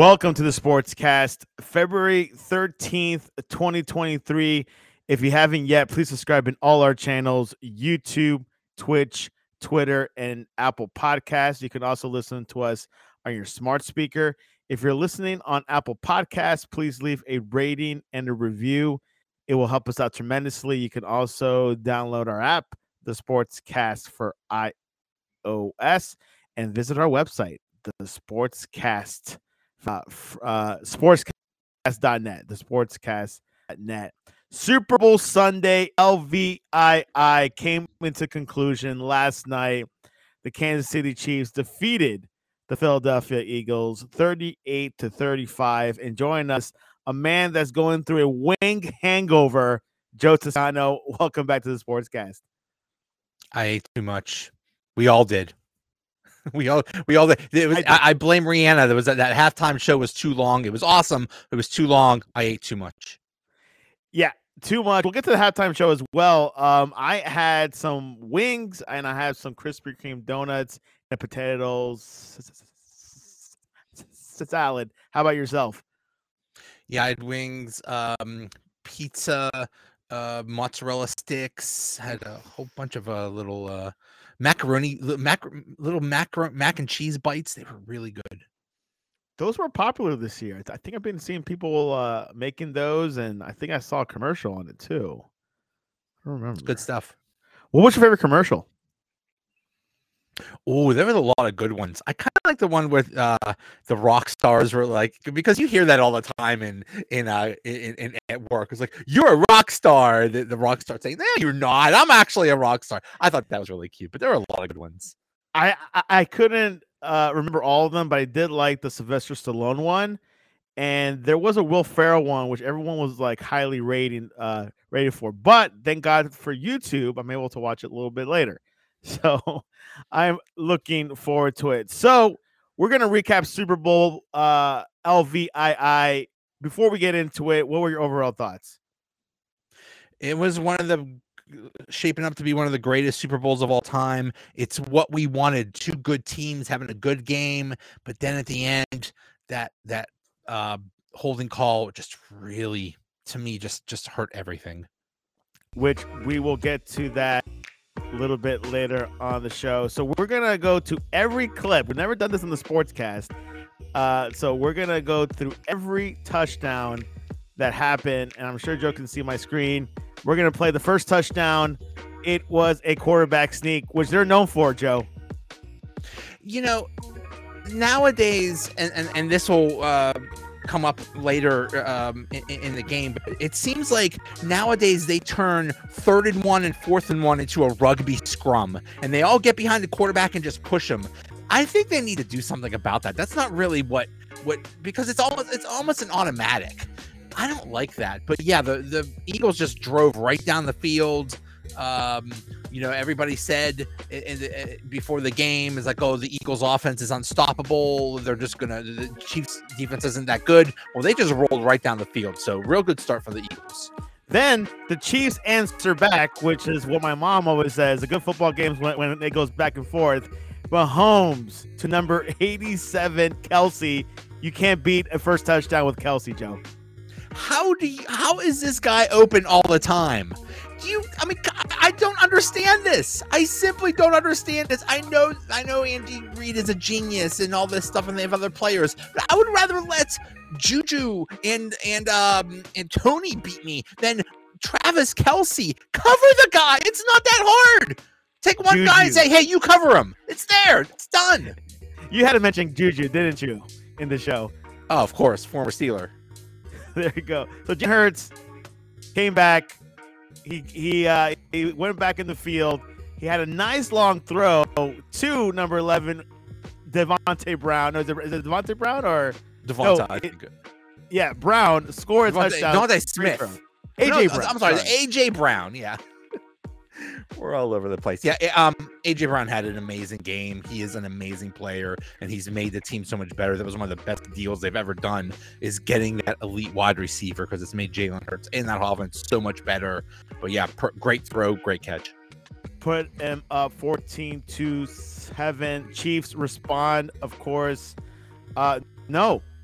Welcome to the Sportscast, February 13th, 2023. If you haven't yet, please subscribe in all our channels, YouTube, Twitch, Twitter, and Apple Podcasts. You can also listen to us on your smart speaker. If you're listening on Apple Podcasts, please leave a rating and a review. It will help us out tremendously. You can also download our app, the Sportscast for iOS, and visit our website, the Sportscast. Sportscast.net, the sportscast.net. Super Bowl Sunday, LVII came into conclusion last night. The Kansas City Chiefs defeated the Philadelphia Eagles 38-35. And join us, a man that's going through a wing hangover, Joe Toscano. Welcome back to the Sportscast. I ate too much. We all did. We all did. I blame Rihanna. There was that halftime show was too long. It was awesome. It was too long. I ate too much. Yeah, too much. We'll get to the halftime show as well. I had some wings and I had some Krispy Kreme donuts and potatoes salad. How about yourself? Yeah, I had wings, pizza, mozzarella sticks. Had a whole bunch of little macaroni, mac and cheese bites. They were really good. Those were popular this year. I think I've been seeing people making those, and I think I saw a commercial on it too. I don't remember. It's good stuff. What was your favorite commercial? Oh, there was a lot of good ones. I kind of like the one with the rock stars were like, because you hear that all the time in at work. It's like, you're a rock star. The rock star saying, no, you're not. I'm actually a rock star. I thought that was really cute, but there were a lot of good ones. I couldn't remember all of them, but I did like the Sylvester Stallone one, and there was a Will Ferrell one, which everyone was like highly rated for. But thank God for YouTube, I'm able to watch it a little bit later. So I'm looking forward to it. So we're going to recap Super Bowl LVII. Before we get into it, what were your overall thoughts? It was shaping up to be one of the greatest Super Bowls of all time. It's what we wanted. Two good teams having a good game. But then at the end, that holding call just really, to me, just hurt everything. Which we will get to that a little bit later on the show. So we're going to go to every clip. We've never done this in the Sportscast. So we're going to go through every touchdown that happened. And I'm sure Joe can see my screen. We're going to play the first touchdown. It was a quarterback sneak, which they're known for, Joe. You know, nowadays, and this will come up later in the game, but it seems like nowadays they turn 3rd and 1 and 4th and 1 into a rugby scrum, and they all get behind the quarterback and just push them. I think they need to do something about that. That's not really what because it's almost an automatic. I don't like that. But yeah, the Eagles just drove right down the field. Everybody said before the game is like, oh, the Eagles offense is unstoppable. The Chiefs defense isn't that good. Well, they just rolled right down the field. So real good start for the Eagles. Then the Chiefs answer back, which is what my mom always says. A good football game is when it goes back and forth. Mahomes to number 87, Kelce. You can't beat a first touchdown with Kelce, Joe. How is this guy open all the time? I don't understand this. I simply don't understand this. I know Andy Reid is a genius and all this stuff, and they have other players, but I would rather let Juju and Tony beat me than Travis Kelce. Cover the guy. It's not that hard. Take one guy and say, hey, you cover him. It's there. It's done. You had to mention Juju, didn't you, in the show? Oh, of course. Former Steeler. There you go. So Jalen Hurts came back. He went back in the field. He had a nice long throw to number 11, Devontae Brown. No, is it Devontae Brown or Devontae? No, yeah, Brown scored a touchdown. Devontae Smith. AJ Brown. I'm sorry, AJ Brown. Yeah. We're all over the place. Yeah, AJ Brown had an amazing game. He is an amazing player, and he's made the team so much better. That was one of the best deals they've ever done, is getting that elite wide receiver, because it's made Jalen Hurts and that offense so much better. But yeah, great throw, great catch. Put him up 14-7. Chiefs respond, of course. No,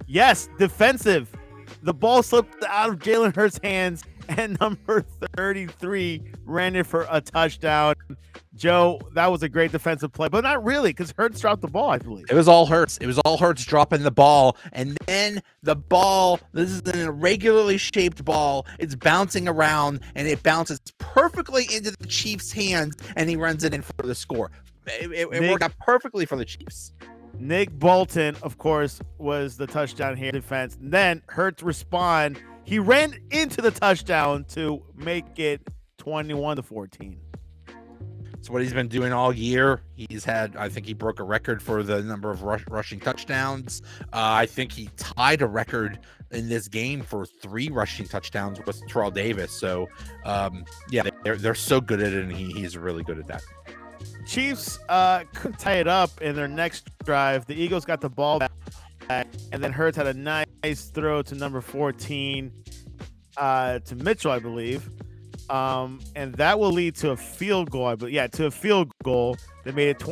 Yes, defensive. The ball slipped out of Jalen Hurts' hands, and number 33 ran it for a touchdown. Joe, that was a great defensive play, but not really, because Hurts dropped the ball, I believe. It was all Hurts. It was all Hurts dropping the ball. And then the ball, this is an irregularly shaped ball. It's bouncing around, and it bounces perfectly into the Chiefs' hands, and he runs it in for the score. It worked out perfectly for the Chiefs. Nick Bolton, of course, was the touchdown here defense. And then Hurts respond. He ran into the touchdown to make it 21-14. It's what he's been doing all year. He's had, I think he broke a record for the number of rushing touchdowns. I think he tied a record in this game for 3 rushing touchdowns with Terrell Davis. So, yeah, they're so good at it, and he's really good at that. Chiefs couldn't tie it up in their next drive. The Eagles got the ball back, and then Hurts had a nice throw to number 14 to Mitchell, I believe. And that will lead to a field goal. To a field goal. They made it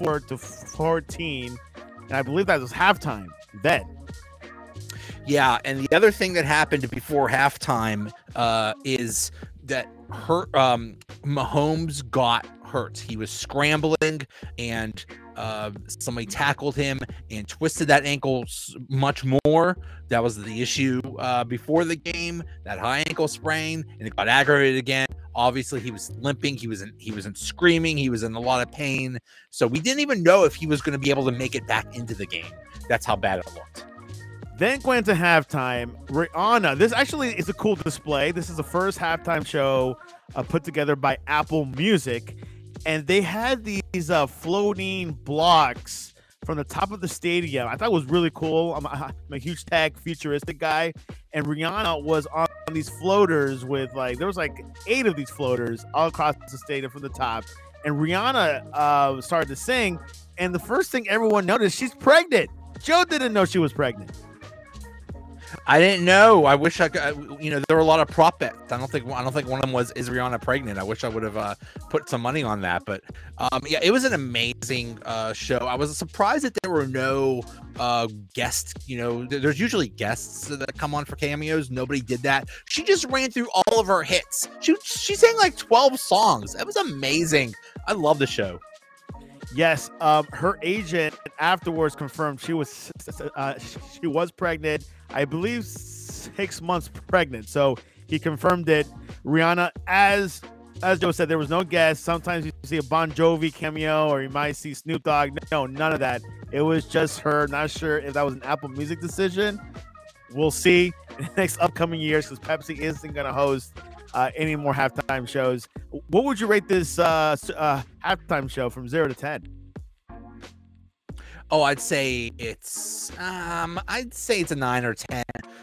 24-14, and I believe that was halftime then. Yeah, and the other thing that happened before halftime is that Mahomes got hurt. He was scrambling, and somebody tackled him and twisted that ankle much more. That was the issue before the game, that high ankle sprain, and it got aggravated again. Obviously, he was limping. He wasn't screaming. He was in a lot of pain. So we didn't even know if he was going to be able to make it back into the game. That's how bad it looked. Then going to halftime, Rihanna. This actually is a cool display. This is the first halftime show put together by Apple Music. And they had these floating blocks from the top of the stadium. I thought it was really cool. I'm a huge tech futuristic guy. And Rihanna was on these floaters with there was 8 of these floaters all across the stadium from the top. And Rihanna started to sing. And the first thing everyone noticed, she's pregnant. Joe didn't know she was pregnant. I didn't know. I wish I could. There were a lot of prop bets. I don't think one of them was, is Rihanna pregnant? I wish I would have put some money on that. But yeah, it was an amazing show. I was surprised that there were no guests. There's usually guests that come on for cameos. Nobody did that. She just ran through all of her hits. She sang 12 songs. It was amazing. I love the show. Yes, her agent afterwards confirmed she was pregnant. I believe 6 months pregnant. So he confirmed it. Rihanna, as Joe said, there was no guest. Sometimes you see a Bon Jovi cameo, or you might see Snoop Dogg. No, none of that. It was just her. Not sure if that was an Apple Music decision. We'll see in the next upcoming years, because Pepsi isn't going to host any more halftime shows. What would you rate this halftime show from 0 to 10? Oh, I'd say it's a 9 or 10.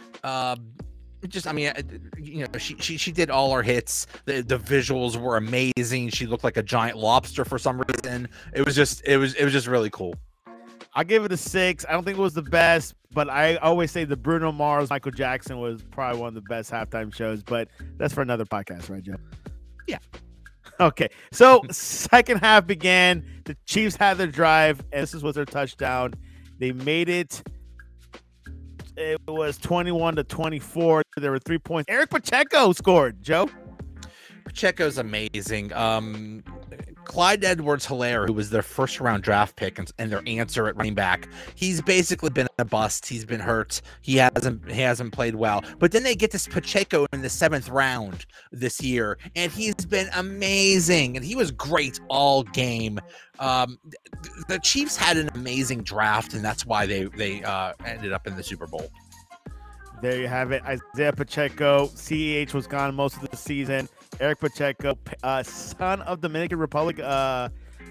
She did all her hits. The visuals were amazing. She looked like a giant lobster for some reason. It was just really cool. I'll give it a 6. I don't think it was the best, but I always say the Bruno Mars, Michael Jackson was probably one of the best halftime shows, but that's for another podcast, right, Joe? Yeah. Okay, so second half began. The Chiefs had their drive, and this was their touchdown. They made it. It was 21-24. There were 3 points. Eric Pacheco scored, Joe. Pacheco's amazing. Clyde Edwards-Helaire, who was their first-round draft pick and their answer at running back, he's basically been a bust. He's been hurt. He hasn't played well. But then they get this Pacheco in the 7th round this year, and he's been amazing. And he was great all game. The Chiefs had an amazing draft, and that's why they ended up in the Super Bowl. There you have it. Isaiah Pacheco. CEH was gone most of the season. Eric Pacheco, son of Dominican Republic, the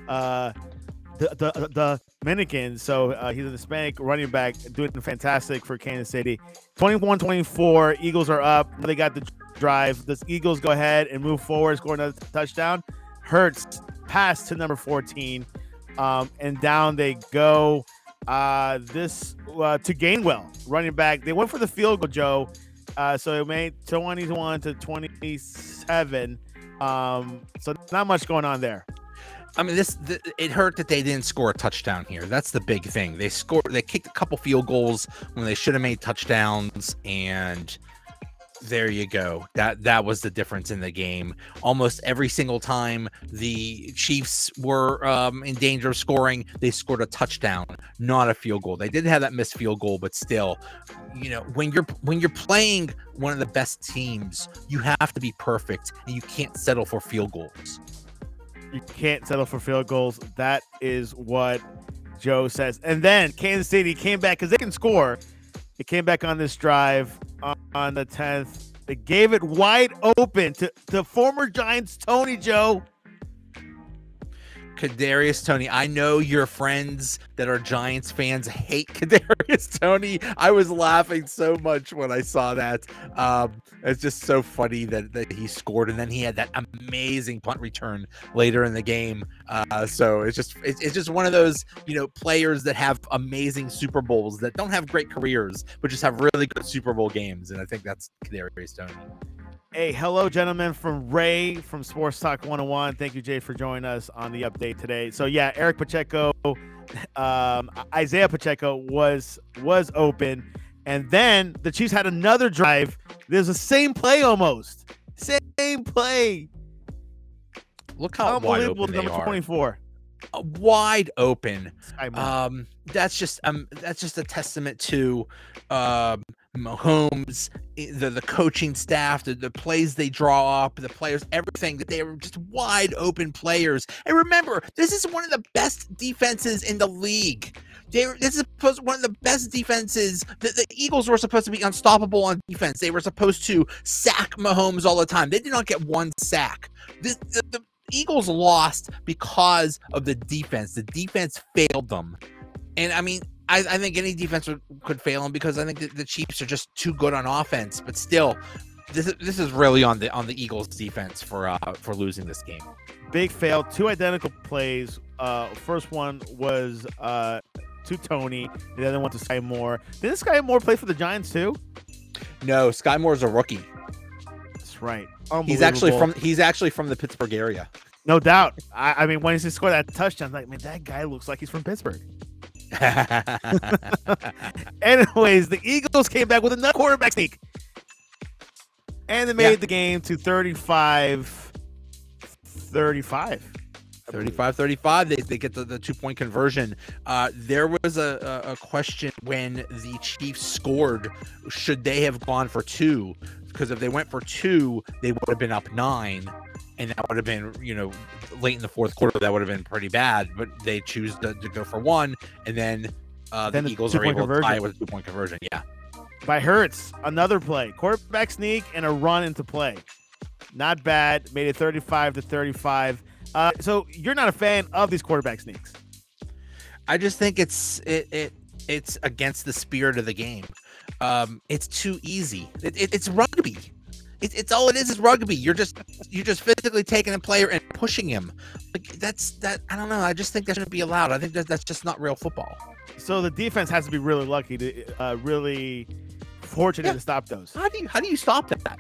Dominicans. So he's a Hispanic running back, doing fantastic for Kansas City. 21-24. Eagles are up. They got the drive. The Eagles go ahead and move forward, score another touchdown. Hurts pass to number 14, and down they go. To Gainwell, running back. They went for the field goal, Joe. So it made 21-27. So not much going on there. I mean, it hurt that they didn't score a touchdown here. That's the big thing. They kicked a couple field goals when they should have made touchdowns, and there you go. That was the difference in the game. Almost every single time the Chiefs were in danger of scoring, they scored a touchdown, not a field goal. They did have that missed field goal, but still, when you're playing one of the best teams, you have to be perfect, and you can't settle for field goals. You can't settle for field goals. That is what Joe says. And then Kansas City came back because they can score. They came back on this drive on the 10th. They gave it wide open to former Giants Tony, Joe. Kadarius Toney. I know your friends that are Giants fans hate Kadarius Toney. I was laughing so much when I saw that. It's just so funny that he scored, and then he had that amazing punt return later in the game. So it's just one of those players that have amazing Super Bowls that don't have great careers, but just have really good Super Bowl games. And I think that's Kadarius Toney. Hey, hello, gentlemen, from Ray from Sports Talk 101. Thank you, Jay, for joining us on the update today. So, yeah, Eric Pacheco, Isaiah Pacheco was open, and then the Chiefs had another drive. There's the same play almost. Same play. Look how wide open they number are. 24. Wide open. That's just a testament to Mahomes, the coaching staff, the plays they draw up, the players, everything, that they were just wide open players. And remember, this is one of the best defenses in the league. This is one of the best defenses. The Eagles were supposed to be unstoppable on defense. They were supposed to sack Mahomes all the time. They did not get one sack. The Eagles lost because of the defense. The defense failed them. And I mean, I think any defense could fail them because I think the Chiefs are just too good on offense. But still, this is really on the Eagles' defense for losing this game. Big fail. Two identical plays. First one was to Tony. The other one to Sky Moore. Didn't Sky Moore play for the Giants too? No, Sky Moore's a rookie. That's right. He's actually from the Pittsburgh area. No doubt. I mean, when he scored that touchdown, I'm like, man, that guy looks like he's from Pittsburgh. Anyways, the Eagles came back with another quarterback sneak, and they made the game to 35. 35-35. They get the 2-point conversion. There was a question when the Chiefs scored, should they have gone for 2? Because if they went for 2, they would have been up 9, and that would have been, late in the fourth quarter, that would have been pretty bad. But they choose to go for 1, and then the Eagles are able to tie with a 2-point conversion. Yeah. By Hurts, another play, quarterback sneak and a run into play. Not bad. Made it 35-35. So you're not a fan of these quarterback sneaks? I just think it's against the spirit of the game. It's too easy. It's rugby. It's all it is rugby. You're just physically taking a player and pushing him. Like that. I don't know. I just think that shouldn't be allowed. I think that's just not real football. So the defense has to be really lucky to really fortunate to stop those. How do you stop that?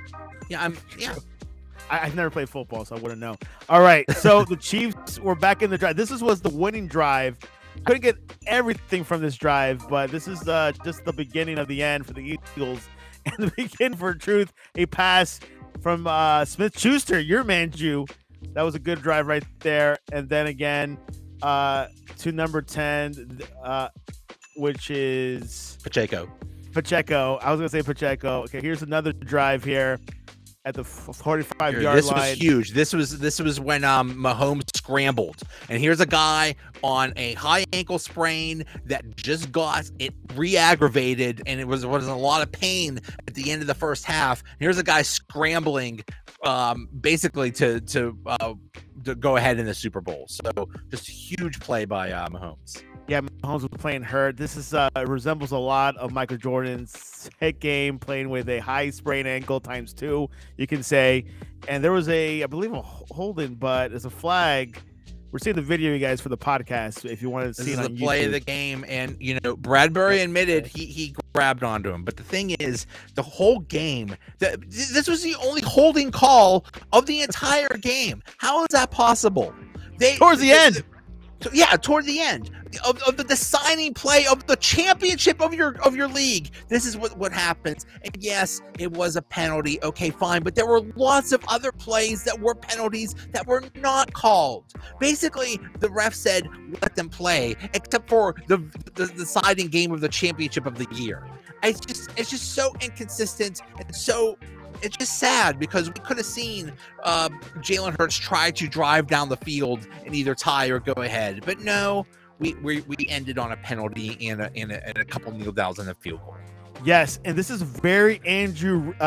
I've never played football, so I wouldn't know. All right, so the Chiefs were back in the drive. This was the winning drive. Couldn't get everything from this drive, but this is just the beginning of the end for the Eagles. And the beginning for truth, a pass from Smith-Schuster, your man, Jew. That was a good drive right there. And then again to number 10, which is Pacheco. I was going to say Pacheco. Okay, here's another drive here at the 45-yard line. This was huge. This was when Mahomes scrambled. And here's a guy on a high ankle sprain that just got it re-aggravated, and it was a lot of pain at the end of the first half. And here's a guy scrambling basically to go ahead in the Super Bowl. So just huge play by Mahomes. Yeah, Mahomes was playing hurt. This is resembles a lot of Michael Jordan's hit game, playing with a high sprained ankle times 2, you can say. And there was I believe a holding, but it's a flag. We're seeing the video, you guys, for the podcast. If you want to see it on YouTube. This is the play of the game, and Bradbury admitted he grabbed onto him. But the thing is, the whole game, this was the only holding call of the entire game. How is that possible? Towards the end. Yeah, toward the end of the deciding play of the championship of your league. This is what happens. And yes, it was a penalty. Okay, fine, but there were lots of other plays that were penalties that were not called. Basically, the ref said let them play, except for the deciding game of the championship of the year. It's just so inconsistent and so. It's just sad because we could have seen Jalen Hurts try to drive down the field and either tie or go ahead, but no, we ended on a penalty and a couple kneel downs and a field goal. Yes, and this is very Andy Reid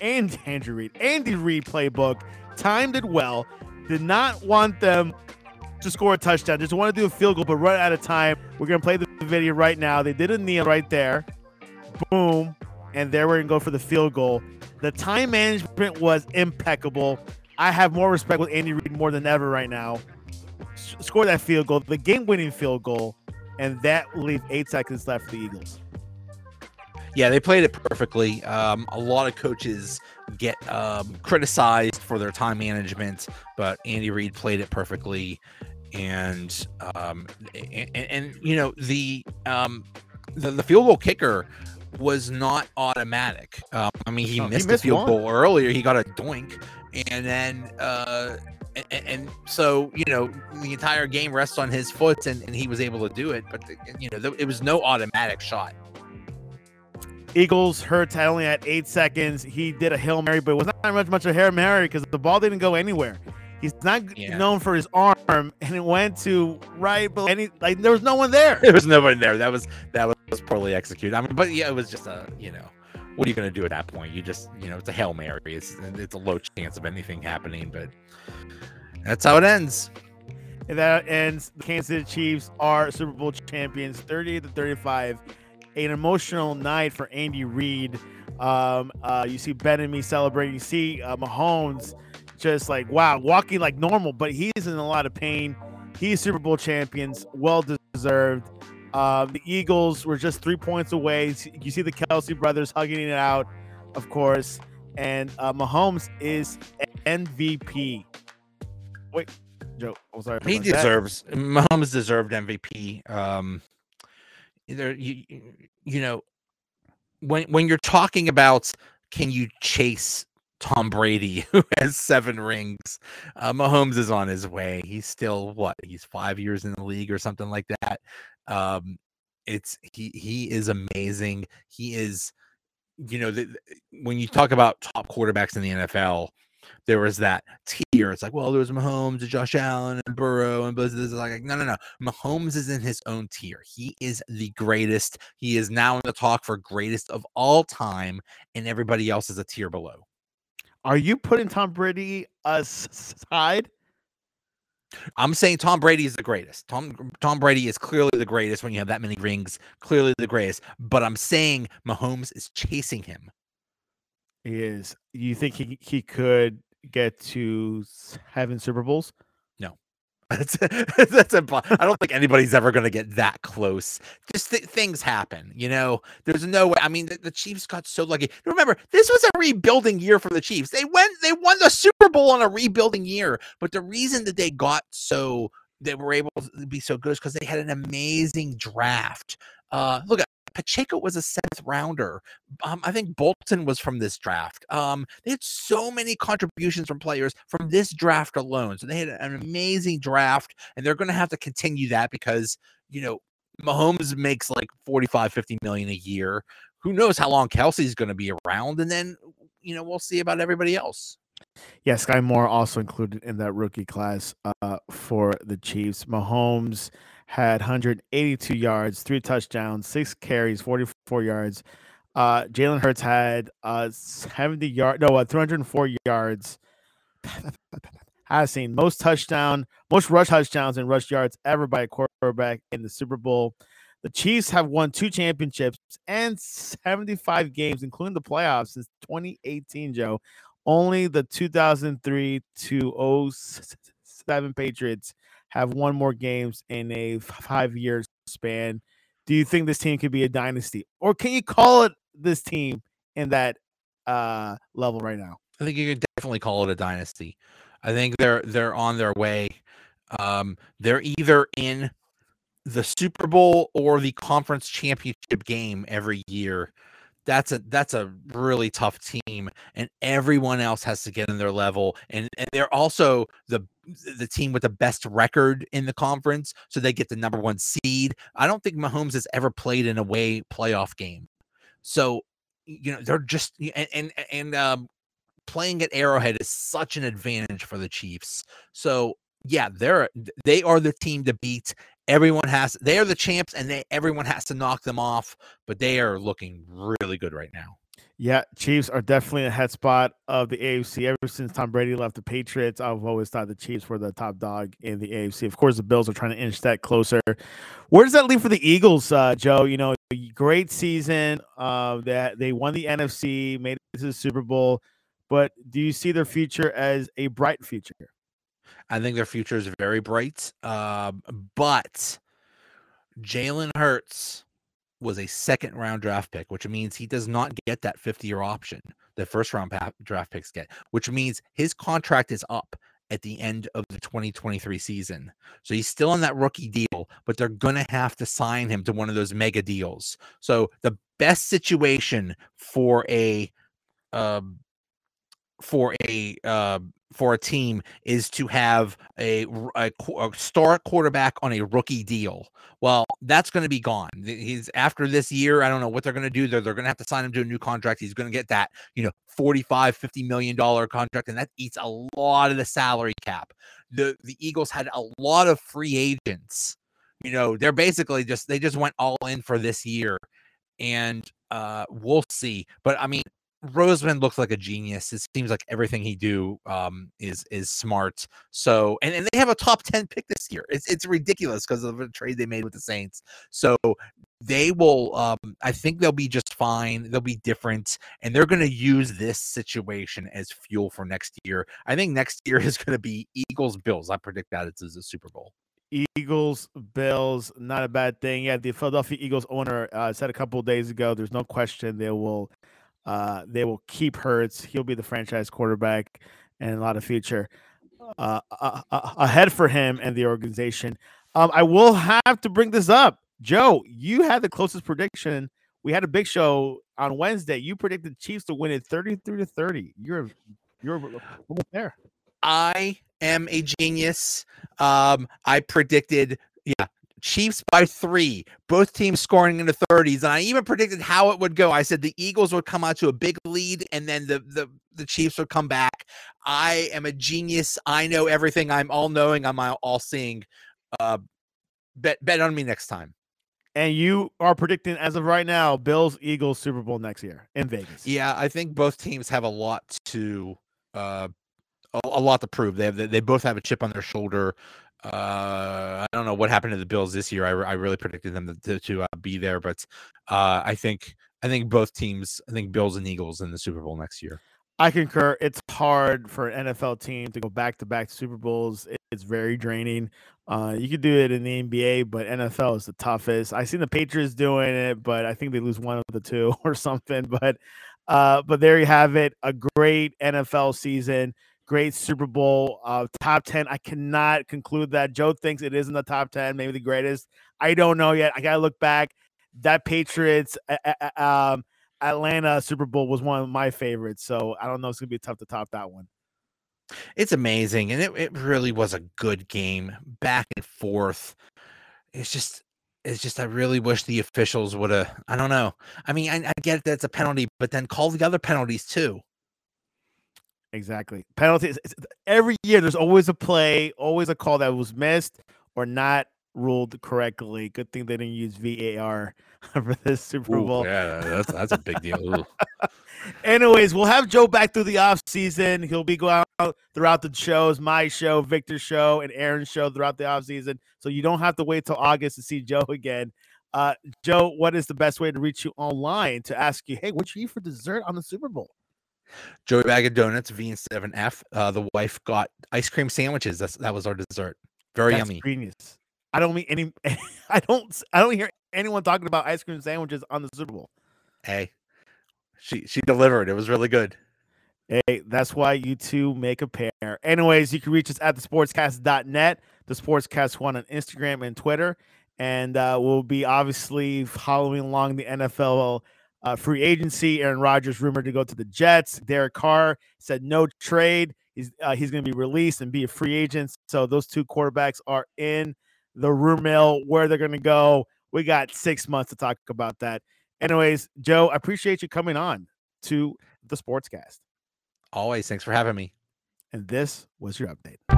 playbook. Timed it well. Did not want them to score a touchdown. Just want to do a field goal, but run out of time. We're gonna play the video right now. They did a kneel right there. Boom, and there we're gonna go for the field goal. The time management was impeccable. I have more respect with Andy Reid more than ever right now. Score that field goal, the game-winning field goal, and that will leave 8 seconds left for the Eagles. Yeah, they played it perfectly. A lot of coaches get criticized for their time management, but Andy Reid played it perfectly. And you know, the field goal kicker was not automatic. I mean, he missed the field goal earlier. He got a doink, and then and so, you know, the entire game rests on his foot, and he was able to do it. But you know, it was no automatic shot. Eagles Hurts had only had 8 seconds. He did a Hail Mary, but it was not much a Hail Mary because the ball didn't go anywhere. He's not known for his arm, and it went to right below. Like there was no one there. There was nobody there. That was poorly executed. I mean, but yeah, it was just a, you know, what are you going to do at that point? You just, you know, it's a Hail Mary. It's a low chance of anything happening, but that's how it ends. And that ends. The Kansas City Chiefs are Super Bowl champions, 38-35. An emotional night for Andy Reid. You see Ben and me celebrating. You see Mahomes just like, wow, walking like normal, but he's in a lot of pain. He's Super Bowl champions, well deserved. The Eagles were just 3 points away. You see the Kelsey brothers hugging it out, of course. And Mahomes is MVP. Wait, Joe, I'm sorry. Mahomes deserved MVP. Either you know, when you're talking about can you chase Tom Brady, who has 7 rings, Mahomes is on his way. He's still he's 5 years in the league or something like that. He is amazing. He is, you know, when you talk about top quarterbacks in the NFL, there was that tier. It's like, well, there was Mahomes, Josh Allen, and Burrow, and this is like, no. Mahomes is in his own tier. He is the greatest. He is now in the talk for greatest of all time, and everybody else is a tier below. Are you putting Tom Brady aside? I'm saying Tom Brady is the greatest. Tom Brady is clearly the greatest when you have that many rings, clearly the greatest. But I'm saying Mahomes is chasing him. He is. You think he could get to 7 Super Bowls? No. That's impossible. I don't think anybody's ever going to get that close. Just things happen, you know. There's no way. I mean, the Chiefs got so lucky. Remember, this was a rebuilding year for the Chiefs. They won the Super Bowl on a rebuilding year. But the reason that they were able to be so good is because they had an amazing draft. Look at Pacheco was a 7th rounder. I think Bolton was from this draft. They had so many contributions from players from this draft alone. So they had an amazing draft, and they're going to have to continue that because, you know, Mahomes makes like 45-50 million a year. Who knows how long Kelsey's going to be around, and then, you know, we'll see about everybody else. Yeah, Sky Moore also included in that rookie class for the Chiefs. Mahomes had 182 yards, 3 touchdowns, 6 carries, 44 yards. Jalen Hurts had 304 yards. I've seen most rush touchdowns and rush yards ever by a quarterback in the Super Bowl. The Chiefs have won 2 championships and 75 games, including the playoffs, since 2018, Joe. Only the 2003 to 07 Patriots have won more games in a 5-year span. Do you think this team could be a dynasty, or can you call it this team in that level right now? I think you could definitely call it a dynasty. I think they're on their way. They're either in the Super Bowl or the conference championship game every year. That's a really tough team, and everyone else has to get in their level. And they're also the team with the best record in the conference, so they get the number 1 seed. I don't think Mahomes has ever played an away playoff game, so they're just and playing at Arrowhead is such an advantage for the Chiefs. So yeah, they are the team to beat. They are the champs, and everyone has to knock them off, but they are looking really good right now. Yeah, Chiefs are definitely a head spot of the AFC. Ever since Tom Brady left the Patriots, I've always thought the Chiefs were the top dog in the AFC. Of course, the Bills are trying to inch that closer. Where does that leave for the Eagles, Joe? Great season. That they won the NFC, made it to the Super Bowl. But do you see their future as a bright future? I think their future is very bright. But Jalen Hurts was a second-round draft pick, which means he does not get that 50-year option that first-round draft picks get, which means his contract is up at the end of the 2023 season. So he's still on that rookie deal, but they're going to have to sign him to one of those mega deals. So the best situation for a team is to have a star quarterback on a rookie deal. Well, that's going to be gone. He's after this year. I don't know what they're going to do. They're going to have to sign him to a new contract. He's going to get that, $45-50 million contract, and that eats a lot of the salary cap. The Eagles had a lot of free agents. They're basically they just went all in for this year, and we'll see. But I mean, Roseman looks like a genius. It seems like everything he do is smart. So and they have a top 10 pick this year. It's ridiculous because of the trade they made with the Saints. So they will I think they'll be just fine. They'll be different, and they're going to use this situation as fuel for next year. I think next year is going to be Eagles Bills. I predict that it's a Super Bowl. Eagles, Bills, not a bad thing. Yeah, the Philadelphia Eagles owner said a couple of days ago, there's no question they will keep Hurts. He'll be the franchise quarterback, and a lot of future ahead for him and the organization. I will have to bring this up. Joe, you had the closest prediction. We had a big show on Wednesday. You predicted Chiefs to win it 33-30. You're there. I am a genius. I predicted, Chiefs by 3, both teams scoring in the 30s, and I even predicted how it would go. I said the Eagles would come out to a big lead, and then the Chiefs would come back. I am a genius. I know everything. I'm all-knowing. I'm all-seeing. Bet on me next time. And you are predicting, as of right now, Bills, Eagles, Super Bowl next year in Vegas. Yeah, I think both teams have a lot to prove. They both have a chip on their shoulder. I don't know what happened to the Bills this year. I really predicted them to be there, but I think both teams. I think Bills and Eagles in the Super Bowl next year. I concur. It's hard for an NFL team to go back-to-back Super Bowls. It's very draining. You could do it in the NBA, but NFL is the toughest. I've seen the Patriots doing it, but I think they lose one of the two or something. But there you have it. A great NFL season. Great Super Bowl, top 10. I cannot conclude that. Joe thinks it is in the top 10, maybe the greatest. I don't know yet. I got to look back. That Patriots Atlanta Super Bowl was one of my favorites, so I don't know. It's going to be tough to top that one. It's amazing, and it really was a good game, back and forth. It's just I really wish the officials would have, I don't know. I mean, I get that it's a penalty, but then call the other penalties too. Exactly. Penalties. Every year there's always a play, always a call that was missed or not ruled correctly. Good thing they didn't use VAR for this Super Bowl. Yeah, that's a big deal. Anyways, we'll have Joe back through the off season. He'll be going out throughout the shows, my show, Victor's show, and Aaron's show throughout the off season. So you don't have to wait till August to see Joe again. Joe, what is the best way to reach you online to ask you, hey, what you eat for dessert on the Super Bowl? Joey Bag of Donuts, V7F. The wife got ice cream sandwiches. That was our dessert. That's yummy. Genius. I don't mean any. I don't hear anyone talking about ice cream sandwiches on the Super Bowl. Hey, she delivered. It was really good. Hey, that's why you two make a pair. Anyways, you can reach us at thesportscast.net. the Sportscast One on Instagram and Twitter. And we'll be obviously following along the NFL free agency. Aaron Rodgers rumored to go to the Jets. Derek Carr said no trade. He's going to be released and be a free agent. So those two quarterbacks are in the rumor mill. Where they're going to go, we got 6 months to talk about that. Anyways, Joe, I appreciate you coming on to the Sportscast. Always. Thanks for having me. And this was your update.